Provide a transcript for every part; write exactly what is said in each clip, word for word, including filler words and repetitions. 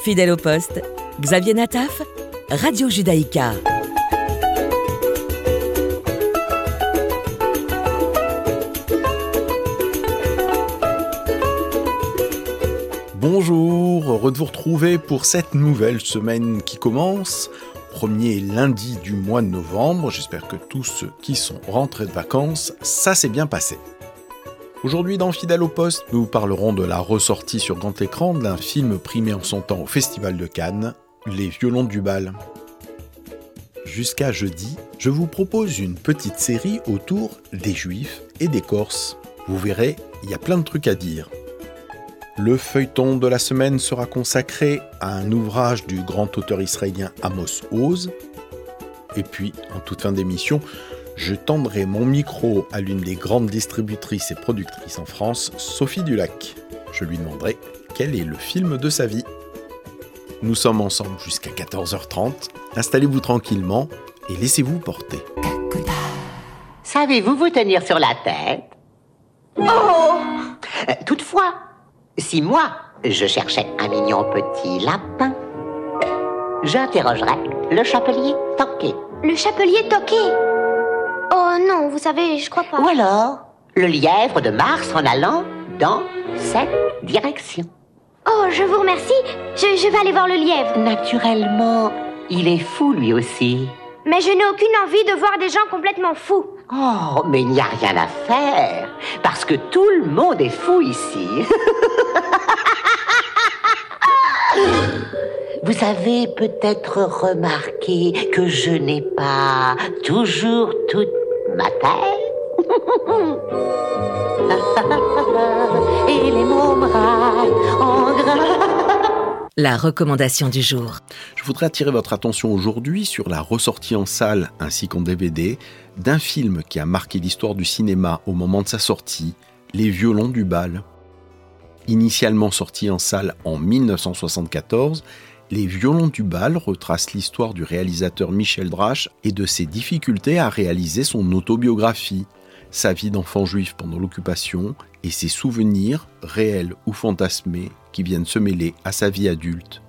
Fidèle au poste, Xavier Nataf, Radio Judaïka. Bonjour, heureux de vous retrouver pour cette nouvelle semaine qui commence. Premier lundi du mois de novembre, j'espère que tous ceux qui sont rentrés de vacances, ça s'est bien passé. Aujourd'hui dans Fidèle au poste, nous parlerons de la ressortie sur grand écran d'un film primé en son temps au Festival de Cannes, Les Violons du bal. Jusqu'à jeudi, je vous propose une petite série autour des Juifs et des Corses. Vous verrez, il y a plein de trucs à dire. Le feuilleton de la semaine sera consacré à un ouvrage du grand auteur israélien Amos Oz. Et puis, en toute fin d'émission, je tendrai mon micro à l'une des grandes distributrices et productrices en France, Sophie Dulac. Je lui demanderai quel est le film de sa vie. Nous sommes ensemble jusqu'à quatorze heures trente. Installez-vous tranquillement et laissez-vous porter. Savez-vous vous tenir sur la tête ? Oh ! euh, Toutefois, si moi, je cherchais un mignon petit lapin, j'interrogerais le chapelier Toqué. Le chapelier Toqué ? Oh non, vous savez, je crois pas. Ou alors, le lièvre de Mars en allant dans cette direction. Oh, je vous remercie. Je, je vais aller voir le lièvre. Naturellement, il est fou lui aussi. Mais je n'ai aucune envie de voir des gens complètement fous. Oh, mais il n'y a rien à faire, parce que tout le monde est fou ici. Vous avez peut-être remarqué que je n'ai pas toujours toute ma tête. Et les mômes râlent en gras. La recommandation du jour. Je voudrais attirer votre attention aujourd'hui sur la ressortie en salle ainsi qu'en D V D d'un film qui a marqué l'histoire du cinéma au moment de sa sortie, Les Violons du bal. Initialement sorti en salle en dix-neuf cent soixante-quatorze, Les Violons du bal retrace l'histoire du réalisateur Michel Drache et de ses difficultés à réaliser son autobiographie, sa vie d'enfant juif pendant l'occupation et ses souvenirs, réels ou fantasmés, qui viennent se mêler à sa vie adulte.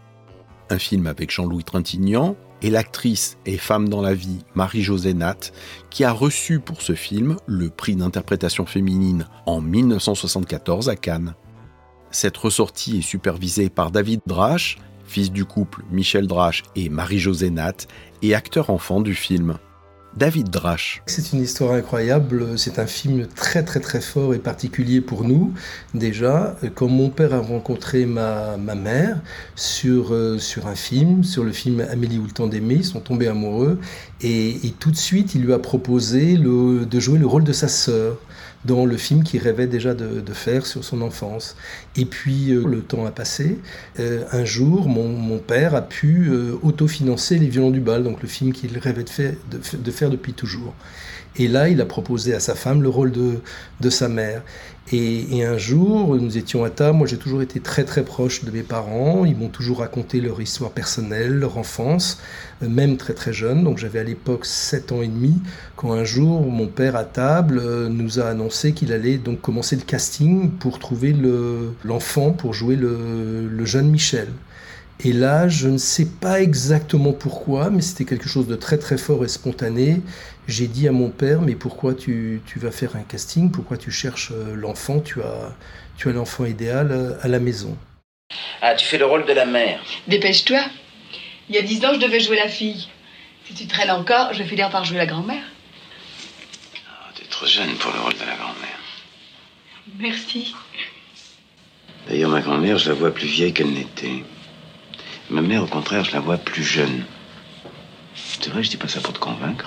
Un film avec Jean-Louis Trintignant et l'actrice et femme dans la vie Marie-Josée Natt, qui a reçu pour ce film le prix d'interprétation féminine en dix-neuf cent soixante-quatorze à Cannes. Cette ressortie est supervisée par David Drache, fils du couple Michel Drache et Marie-Josée Natt, et acteur enfant du film. David Drache. C'est une histoire incroyable, c'est un film très très très fort et particulier pour nous. Déjà, quand mon père a rencontré ma, ma mère sur, euh, sur un film, sur le film Amélie ou le temps d'aimer, ils sont tombés amoureux et, et tout de suite il lui a proposé le, de jouer le rôle de sa sœur dans le film qu'il rêvait déjà de, de faire sur son enfance. Et puis, euh, le temps a passé. Euh, un jour, mon, mon père a pu euh, autofinancer Les Violons du bal, donc le film qu'il rêvait de faire, de, de faire depuis toujours. Et là, il a proposé à sa femme le rôle de, de sa mère. Et, et un jour, nous étions à table. Moi, j'ai toujours été très très proche de mes parents. Ils m'ont toujours raconté leur histoire personnelle, leur enfance, même très très jeune. Donc j'avais à l'époque sept ans et demi, quand un jour, mon père à table nous a annoncé qu'il allait donc commencer le casting pour trouver le, l'enfant pour jouer le, le jeune Michel. Et là, je ne sais pas exactement pourquoi, mais c'était quelque chose de très très fort et spontané. J'ai dit à mon père, mais pourquoi tu, tu vas faire un casting ? Pourquoi tu cherches l'enfant ? Tu as, tu as l'enfant idéal à la maison. Ah, tu fais le rôle de la mère. Dépêche-toi. Il y a dix ans, je devais jouer la fille. Si tu traînes encore, je vais finir par jouer la grand-mère. Oh, t'es trop jeune pour le rôle de la grand-mère. Merci. D'ailleurs, ma grand-mère, je la vois plus vieille qu'elle n'était. Ma mère, au contraire, je la vois plus jeune. C'est vrai, je dis pas ça pour te convaincre.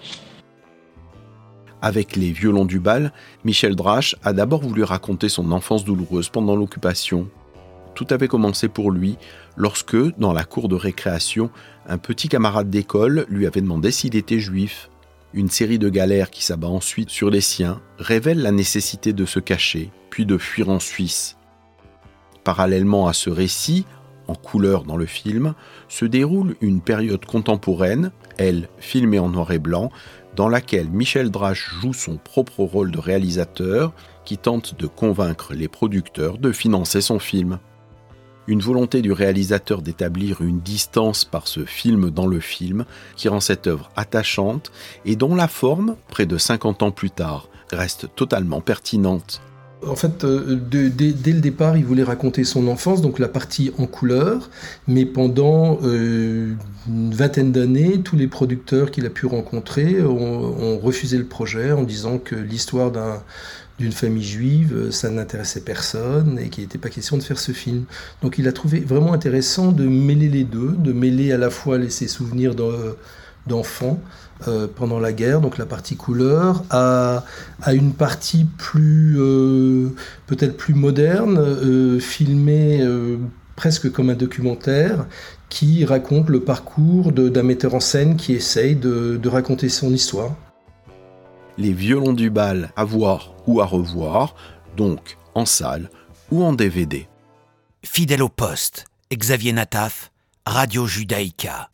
Avec Les Violons du bal, Michel Drache a d'abord voulu raconter son enfance douloureuse pendant l'occupation. Tout avait commencé pour lui lorsque, dans la cour de récréation, un petit camarade d'école lui avait demandé s'il était juif. Une série de galères qui s'abat ensuite sur les siens révèle la nécessité de se cacher, puis de fuir en Suisse. Parallèlement à ce récit, en couleur dans le film, se déroule une période contemporaine, elle filmée en noir et blanc, dans laquelle Michel Drache joue son propre rôle de réalisateur qui tente de convaincre les producteurs de financer son film. Une volonté du réalisateur d'établir une distance par ce film dans le film qui rend cette œuvre attachante et dont la forme, près de cinquante ans plus tard, reste totalement pertinente. En fait, euh, de, de, dès le départ, il voulait raconter son enfance, donc la partie en couleur, mais pendant euh, une vingtaine d'années, tous les producteurs qu'il a pu rencontrer ont, ont refusé le projet en disant que l'histoire d'un, d'une famille juive, ça n'intéressait personne et qu'il n'était pas question de faire ce film. Donc il a trouvé vraiment intéressant de mêler les deux, de mêler à la fois les, ses souvenirs de, d'enfants, Euh, pendant la guerre, donc la partie couleur, à, à une partie plus, euh, peut-être plus moderne, euh, filmée euh, presque comme un documentaire, qui raconte le parcours de, d'un metteur en scène qui essaye de, de raconter son histoire. Les Violons du bal à voir ou à revoir, donc en salle ou en D V D. Fidèle au poste, Xavier Nataf, Radio Judaïka.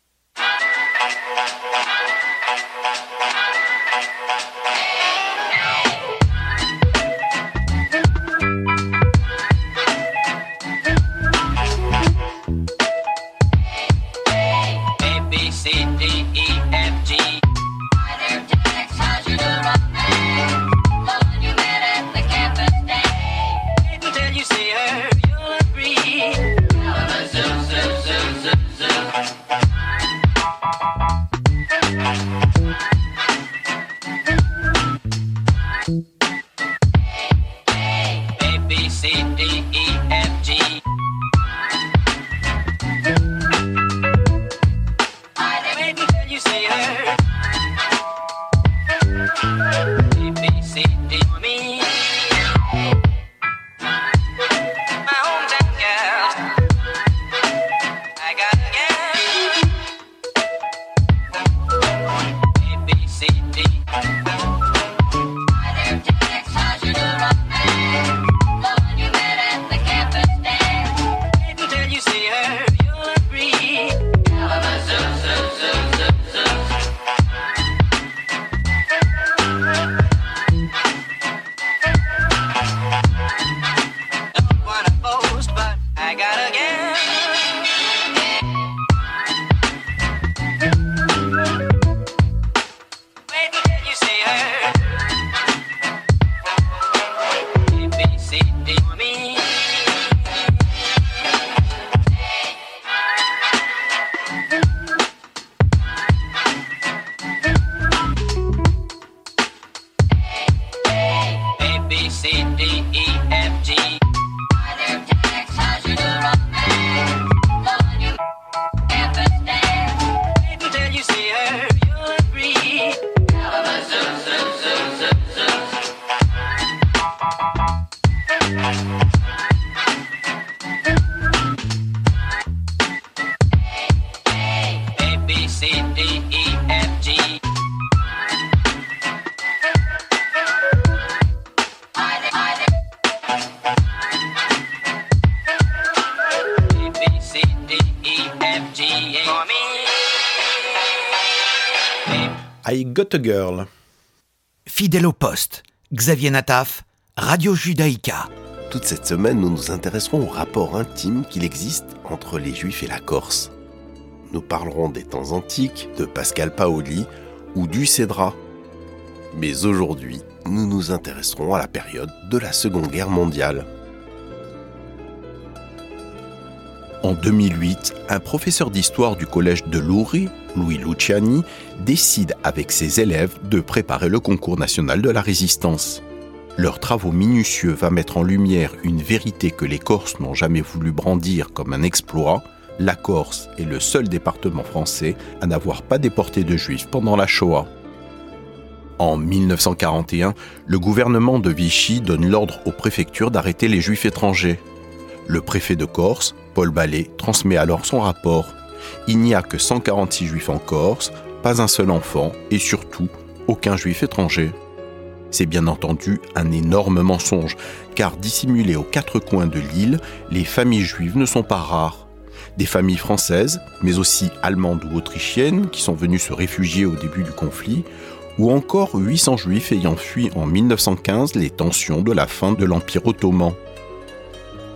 I Got a Girl. Fidèle au poste, Xavier Nataf, Radio Judaïka. Toute cette semaine, nous nous intéresserons au rapport intime qu'il existe entre les Juifs et la Corse. Nous parlerons des temps antiques, de Pascal Paoli ou du Cédra. Mais aujourd'hui, nous nous intéresserons à la période de la Seconde Guerre mondiale. En deux mille huit, un professeur d'histoire du collège de Lourdes, Louis Luciani, décide avec ses élèves de préparer le concours national de la résistance. Leurs travaux minutieux va mettre en lumière une vérité que les Corses n'ont jamais voulu brandir comme un exploit. La Corse est le seul département français à n'avoir pas déporté de Juifs pendant la Shoah. En dix-neuf cent quarante et un, le gouvernement de Vichy donne l'ordre aux préfectures d'arrêter les Juifs étrangers. Le préfet de Corse, Paul Ballet, transmet alors son rapport. Il n'y a que cent quarante-six Juifs en Corse, pas un seul enfant et surtout aucun Juif étranger. C'est bien entendu un énorme mensonge, car dissimulés aux quatre coins de l'île, les familles juives ne sont pas rares. Des familles françaises, mais aussi allemandes ou autrichiennes, qui sont venues se réfugier au début du conflit, ou encore huit cents Juifs ayant fui en dix-neuf cent quinze les tensions de la fin de l'Empire ottoman.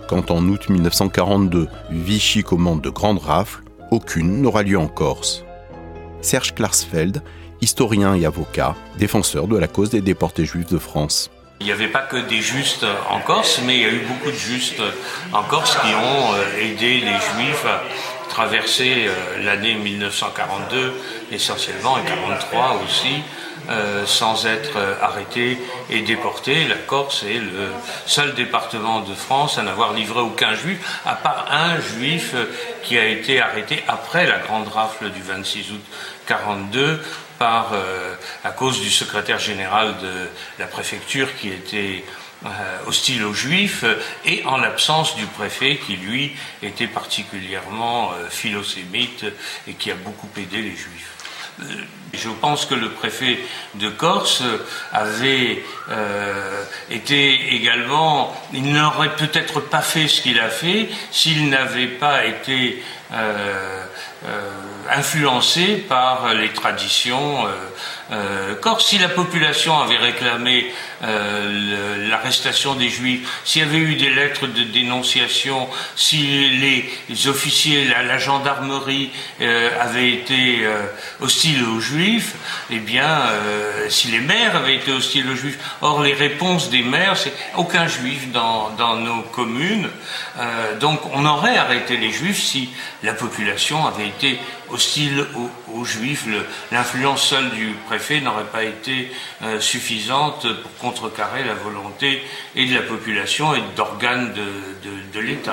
quand en août mille neuf cent quarante-deux, Vichy commande de grandes rafles, aucune n'aura lieu en Corse. Serge Klarsfeld, historien et avocat, défenseur de la cause des déportés juifs de France. Il n'y avait pas que des justes en Corse, mais il y a eu beaucoup de justes en Corse qui ont aidé les juifs à traverser l'année mille neuf cent quarante-deux, essentiellement, et quarante-trois aussi, euh, sans être arrêtés et déportés. La Corse est le seul département de France à n'avoir livré aucun juif, à part un juif qui a été arrêté après la grande rafle du vingt-six août quarante-deux, par, euh, à cause du secrétaire général de la préfecture qui était euh, hostile aux Juifs, et en l'absence du préfet qui, lui, était particulièrement euh, philosémite et qui a beaucoup aidé les Juifs. Euh, je pense que le préfet de Corse avait euh, été également... Il n'aurait peut-être pas fait ce qu'il a fait s'il n'avait pas été... Euh, Euh, influencé par les traditions euh, euh, corse. Si la population avait réclamé euh, le, l'arrestation des Juifs, s'il y avait eu des lettres de dénonciation, si les, les officiers, la, la gendarmerie euh, avaient été euh, hostiles aux Juifs, eh bien, euh, si les maires avaient été hostiles aux Juifs, or les réponses des maires, c'est aucun Juif dans, dans nos communes. Euh, donc on aurait arrêté les Juifs si la population avait été hostile aux, aux Juifs. Le, l'influence seule du préfet n'aurait pas été euh, suffisante pour contrecarrer la volonté et de la population et d'organes de, de, de l'État.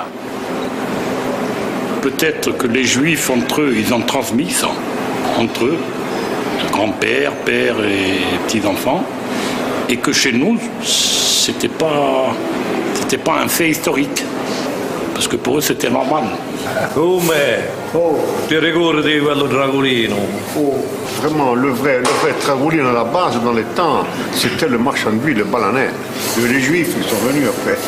Peut-être que les Juifs, entre eux, ils ont transmis ça, entre eux, grand-père, père et petits-enfants, et que chez nous, c'était pas, c'était pas un fait historique. Parce que pour eux, c'était normal. Come? Oh. Ti ricordi quello Dragolino? Oh, vraiment, le vrai, le vrai Dragolino à la base, dans les temps, c'était le marchand d'huile, le balaner. Les Juifs, ils sont venus après.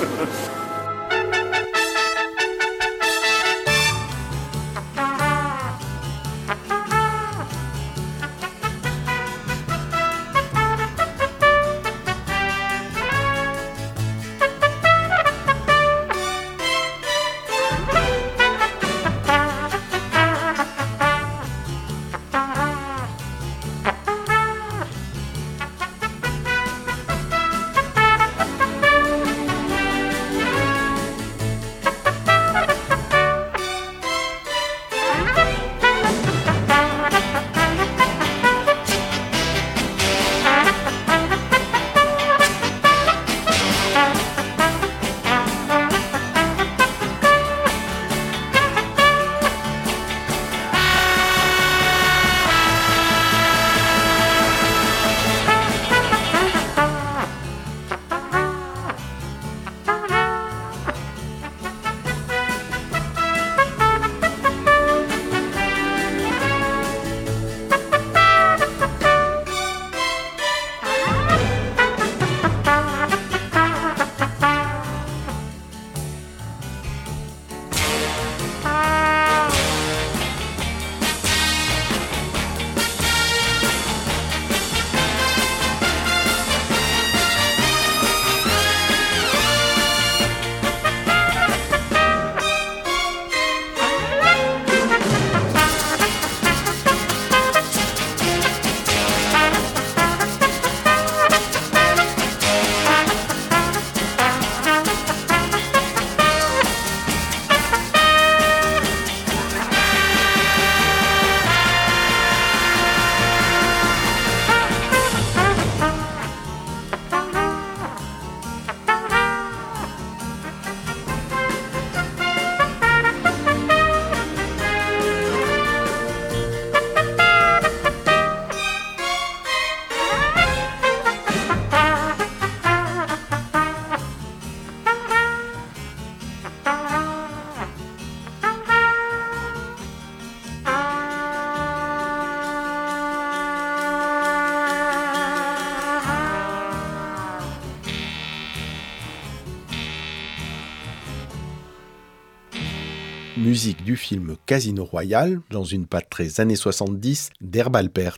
Musique du film Casino Royale, dans une patte très années soixante-dix d'Herb Alpert.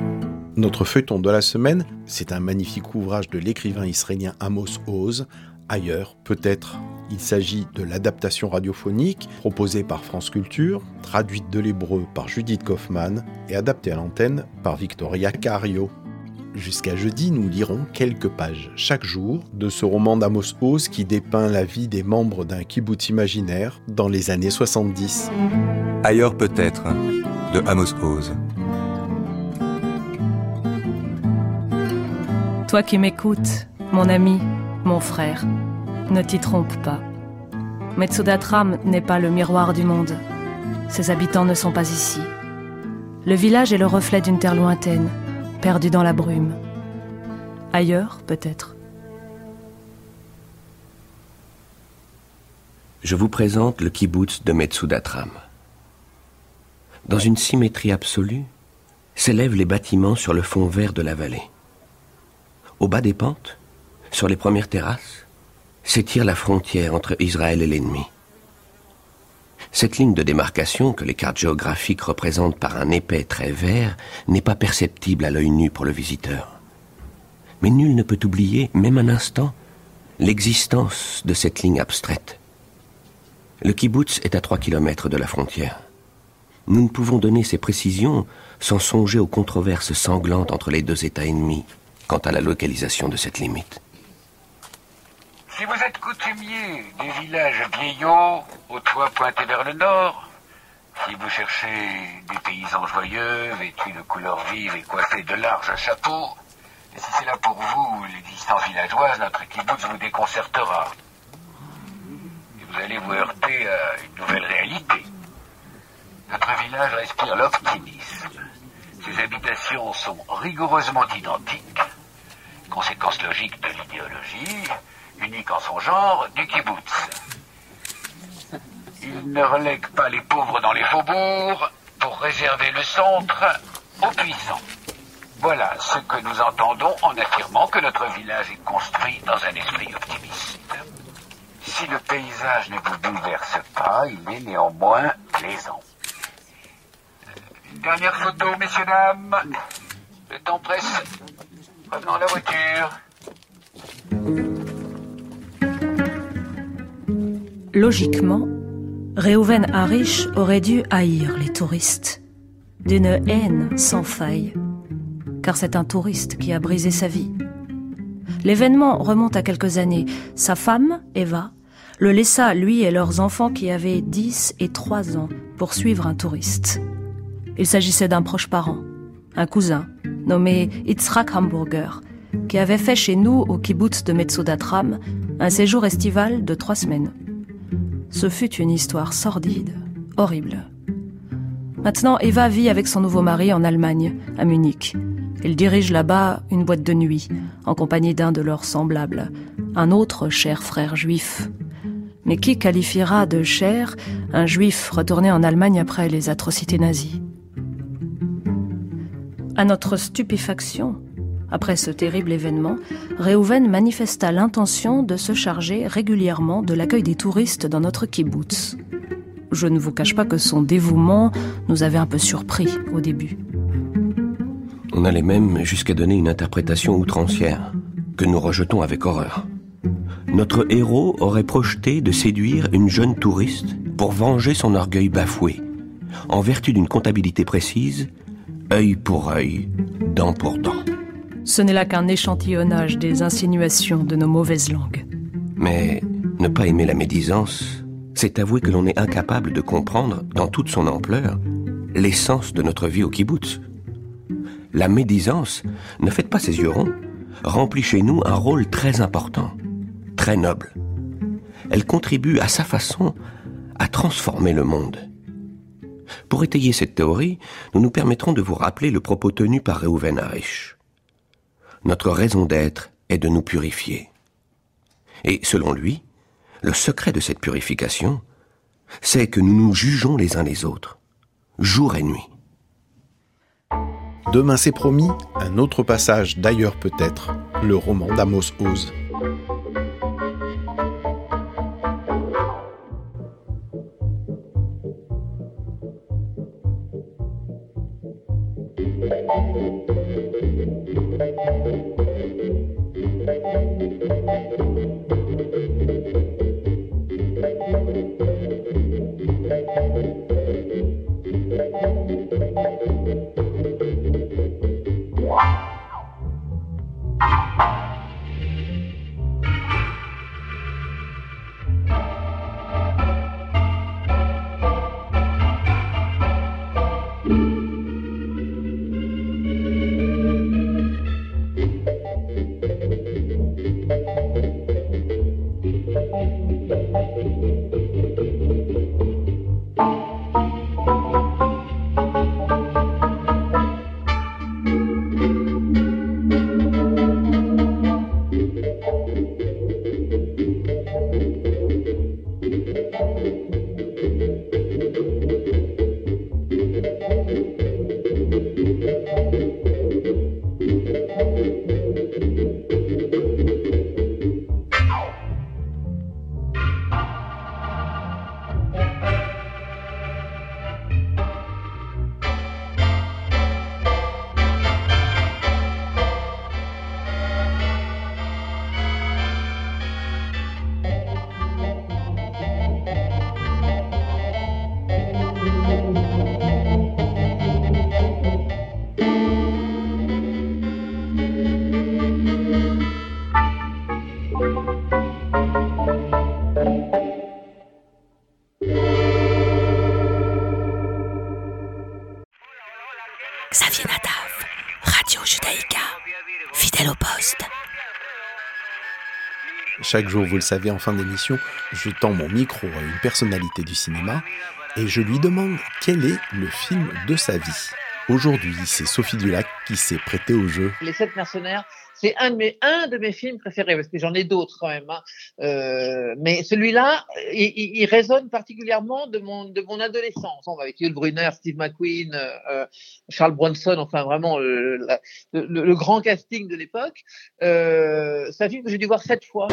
Notre feuilleton de la semaine, c'est un magnifique ouvrage de l'écrivain israélien Amos Oz, Ailleurs, peut-être. Il s'agit de l'adaptation radiophonique proposée par France Culture, traduite de l'hébreu par Judith Kaufmann et adaptée à l'antenne par Victoria Cario. Jusqu'à jeudi, nous lirons quelques pages chaque jour de ce roman d'Amos Oz qui dépeint la vie des membres d'un kibboutz imaginaire dans les années soixante-dix. Ailleurs peut-être, de Amos Oz. Toi qui m'écoutes, mon ami, mon frère, ne t'y trompe pas. Metsudatram n'est pas le miroir du monde. Ses habitants ne sont pas ici. Le village est le reflet d'une terre lointaine, perdue dans la brume. Ailleurs, peut-être. Je vous présente le kibboutz de Metsudatram. Dans une symétrie absolue, s'élèvent les bâtiments sur le fond vert de la vallée. Au bas des pentes, sur les premières terrasses, s'étire la frontière entre Israël et l'ennemi. Cette ligne de démarcation que les cartes géographiques représentent par un épais trait vert n'est pas perceptible à l'œil nu pour le visiteur. Mais nul ne peut oublier, même un instant, l'existence de cette ligne abstraite. Le kibboutz est à trois kilomètres de la frontière. Nous ne pouvons donner ces précisions sans songer aux controverses sanglantes entre les deux États ennemis quant à la localisation de cette limite. Si vous êtes coutumier des villages vieillots, aux toits pointés vers le nord, si vous cherchez des paysans joyeux, vêtus de couleurs vives et coiffés de larges chapeaux, et si c'est là pour vous l'existence villageoise, notre kibboutz vous déconcertera. Et vous allez vous heurter à une nouvelle réalité. Notre village respire l'optimisme. Ses habitations sont rigoureusement identiques, conséquence logique de l'idéologie, unique en son genre, du kibboutz. Il ne relègue pas les pauvres dans les faubourgs pour réserver le centre aux puissants. Voilà ce que nous entendons en affirmant que notre village est construit dans un esprit optimiste. Si le paysage ne vous bouleverse pas, il est néanmoins plaisant. Une dernière photo, messieurs, dames. Le temps presse. Revenons à la voiture. Logiquement, Reuven Harish aurait dû haïr les touristes, d'une haine sans faille, car c'est un touriste qui a brisé sa vie. L'événement remonte à quelques années. Sa femme, Eva, le laissa, lui et leurs enfants qui avaient dix et trois ans, pour suivre un touriste. Il s'agissait d'un proche parent, un cousin, nommé Yitzhak Hamburger, qui avait fait chez nous, au kibboutz de Metsudatram, un séjour estival de trois semaines. Ce fut une histoire sordide, horrible. Maintenant, Eva vit avec son nouveau mari en Allemagne, à Munich. Il dirige là-bas une boîte de nuit, en compagnie d'un de leurs semblables, un autre cher frère juif. Mais qui qualifiera de cher un juif retourné en Allemagne après les atrocités nazies ? À notre stupéfaction, après ce terrible événement, Reuven manifesta l'intention de se charger régulièrement de l'accueil des touristes dans notre kibboutz. Je ne vous cache pas que son dévouement nous avait un peu surpris au début. On allait même jusqu'à donner une interprétation outrancière, que nous rejetons avec horreur. Notre héros aurait projeté de séduire une jeune touriste pour venger son orgueil bafoué, en vertu d'une comptabilité précise, œil pour œil, dent pour dent. Ce n'est là qu'un échantillonnage des insinuations de nos mauvaises langues. Mais ne pas aimer la médisance, c'est avouer que l'on est incapable de comprendre, dans toute son ampleur, l'essence de notre vie au kibboutz. La médisance, ne faites pas ses yeux ronds, remplit chez nous un rôle très important, très noble. Elle contribue à sa façon à transformer le monde. Pour étayer cette théorie, nous nous permettrons de vous rappeler le propos tenu par Reuven Harish. Notre raison d'être est de nous purifier. Et selon lui, le secret de cette purification, c'est que nous nous jugeons les uns les autres, jour et nuit. Demain c'est promis, un autre passage d'Ailleurs peut-être, le roman d'Amos Oz. Chaque jour, vous le savez, en fin d'émission, je tends mon micro à une personnalité du cinéma et je lui demande quel est le film de sa vie. Aujourd'hui, c'est Sophie Dulac qui s'est prêtée au jeu. Les Sept Mercenaires, c'est un de mes, un de mes films préférés, parce que j'en ai d'autres quand même. Hein. Euh, mais celui-là, il, il, il résonne particulièrement de mon, de mon adolescence. Avec Yul Brynner, Steve McQueen, euh, Charles Bronson, enfin vraiment le, le, le, le grand casting de l'époque. Euh, c'est un film que j'ai dû voir sept fois.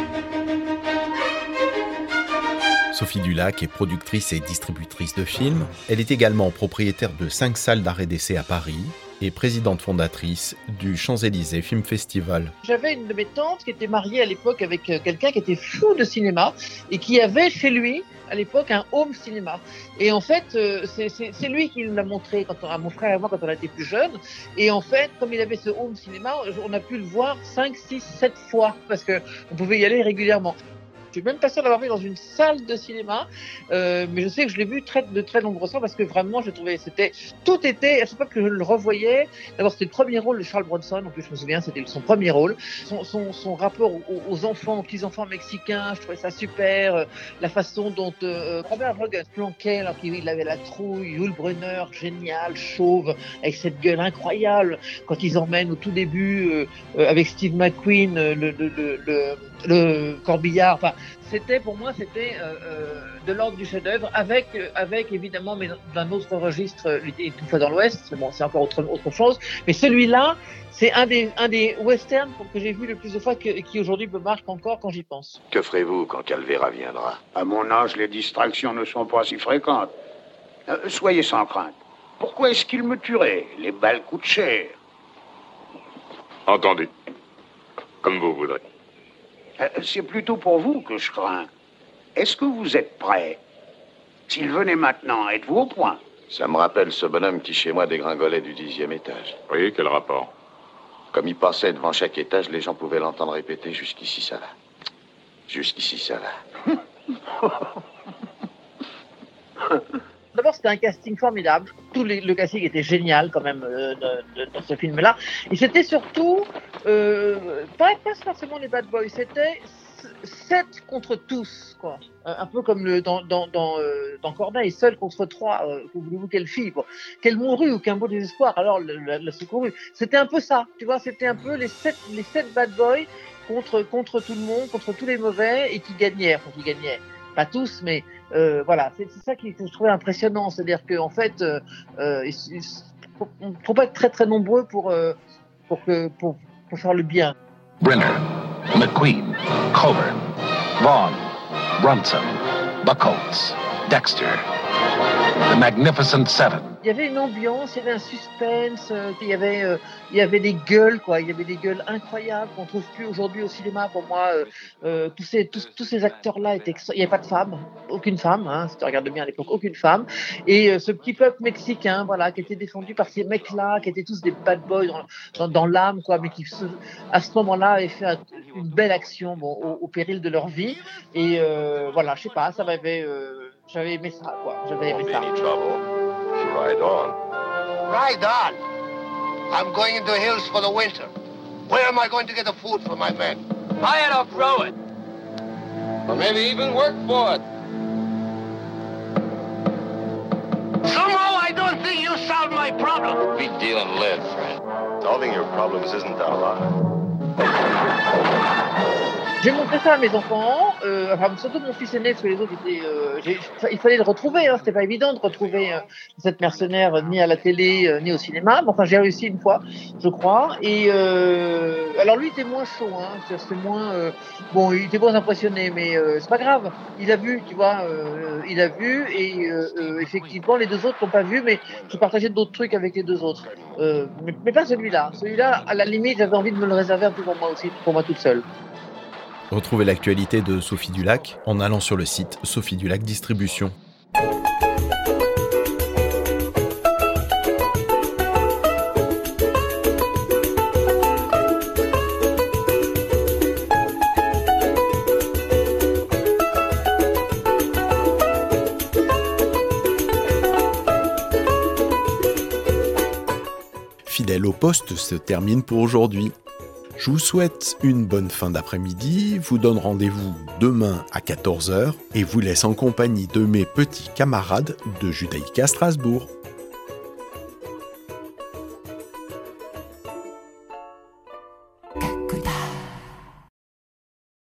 Sophie Dulac est productrice et distributrice de films. Elle est également propriétaire de cinq salles d'arrêt d'essai à Paris et présidente fondatrice du Champs-Élysées Film Festival. J'avais une de mes tantes qui était mariée à l'époque avec quelqu'un qui était fou de cinéma et qui avait chez lui à l'époque un home cinéma. Et en fait, c'est, c'est, c'est lui qui nous l'a montré quand on, à mon frère et moi quand on était plus jeunes. Et en fait, comme il avait ce home cinéma, on a pu le voir cinq, six, sept fois parce qu'on pouvait y aller régulièrement. Je suis même pas sûr d'avoir vu dans une salle de cinéma, euh, mais je sais que je l'ai vu très, de très nombreuses fois parce que vraiment, je trouvais, c'était, tout était, à chaque fois que je le revoyais, d'abord c'était le premier rôle de Charles Bronson, en plus je me souviens, c'était son premier rôle, son, son, son rapport aux, aux enfants, aux petits-enfants mexicains, je trouvais ça super, euh, la façon dont euh, Robert Rodriguez planquait alors qu'il avait la trouille, Yul Brynner, génial, chauve, avec cette gueule incroyable, quand ils emmènent au tout début, euh, euh, avec Steve McQueen, le, le, le, le, le corbillard, enfin, c'était pour moi c'était euh, euh, de l'ordre du chef-d'œuvre avec euh, avec évidemment mais d'un autre registre une fois dans l'Ouest, c'est bon, c'est encore autre autre chose, mais celui-là c'est un des un des westerns que j'ai vu le plus de fois que, qui aujourd'hui me marque encore quand j'y pense. Que ferez-vous quand Calvera viendra? À mon âge, les distractions ne sont pas si fréquentes. Euh, soyez sans crainte. Pourquoi est-ce qu'il me tuerait? Les balles coûtent cher. Entendu. Comme vous voudrez. C'est plutôt pour vous que je crains. Est-ce que vous êtes prêt? S'il venait maintenant, êtes-vous au point? Ça me rappelle ce bonhomme qui, chez moi, dégringolait du dixième étage. Oui, quel rapport? Comme il passait devant chaque étage, les gens pouvaient l'entendre répéter « Jusqu'ici, ça va. Jusqu'ici, ça va. » D'abord, c'était un casting formidable. Tout les, le casting était génial quand même euh, de, de, dans ce film-là. Et c'était surtout, euh, pas, pas forcément les bad boys, c'était sept contre tous, quoi. Euh, un peu comme le, dans, dans, dans, euh, dans Corneille, seul contre trois. Euh, que voulez-vous qu'elle fille, quoi. Qu'elle mourut ou qu'un beau désespoir, alors la, la secourut. C'était un peu ça, tu vois, c'était un peu les sept, les sept bad boys contre, contre tout le monde, contre tous les mauvais et qui gagnaient, enfin, qui gagnaient. Pas tous, mais euh, voilà, c'est, c'est ça qui, que je trouvais impressionnant, c'est-à-dire qu'en fait, euh, euh, il, il faut, faut pas être très très nombreux pour euh, pour que pour, pour faire le bien. Brynner, McQueen, Coburn, Vaughn, Bronson, Buchholz, Dexter, The Magnificent Seven. Il y avait une ambiance, il y avait un suspense, euh, il y avait, euh, il y avait des gueules, quoi. Il y avait des gueules incroyables qu'on trouve plus aujourd'hui au cinéma. Pour moi, euh, euh, tous ces, tous, tous ces acteurs-là étaient, il n'y avait pas de femmes, aucune femme, hein, si tu regardes bien à l'époque, aucune femme. Et euh, ce petit peuple mexicain, voilà, qui était défendu par ces mecs-là, qui étaient tous des bad boys dans, dans, dans l'âme, quoi, mais qui, à ce moment-là, avaient fait une belle action, bon, au, au péril de leur vie. Et euh, voilà, je sais pas, ça m'avait, euh, j'avais aimé ça, quoi. J'avais aimé ça. Ride on. Ride on? I'm going into the hills for the winter. Where am I going to get the food for my men? Buy it or throw it. Or maybe even work for it. Somehow I don't think you solved my problem. Big deal and live, friend. Solving your problems isn't that hard. J'ai montré ça à mes enfants, euh, enfin surtout mon fils aîné parce que les autres étaient, euh, j'ai, il fallait le retrouver, hein, c'était pas évident de retrouver euh, cette mercenaire euh, ni à la télé euh, ni au cinéma, mais enfin j'ai réussi une fois, je crois. Et euh, alors lui il était moins chaud, hein, c'est moins, euh, bon il était moins impressionné, mais euh, c'est pas grave, il a vu, tu vois, euh, il a vu et euh, euh, effectivement les deux autres l'ont pas vu, mais je partageais d'autres trucs avec les deux autres, euh, mais, mais pas celui-là. Celui-là, à la limite, j'avais envie de me le réserver un peu pour moi aussi, pour moi toute seule. Retrouvez l'actualité de Sophie Dulac en allant sur le site Sophie Dulac Distribution. Fidèle au poste se termine pour aujourd'hui. Je vous souhaite une bonne fin d'après-midi, vous donne rendez-vous demain à quatorze heures et vous laisse en compagnie de mes petits camarades de Judaïka Strasbourg.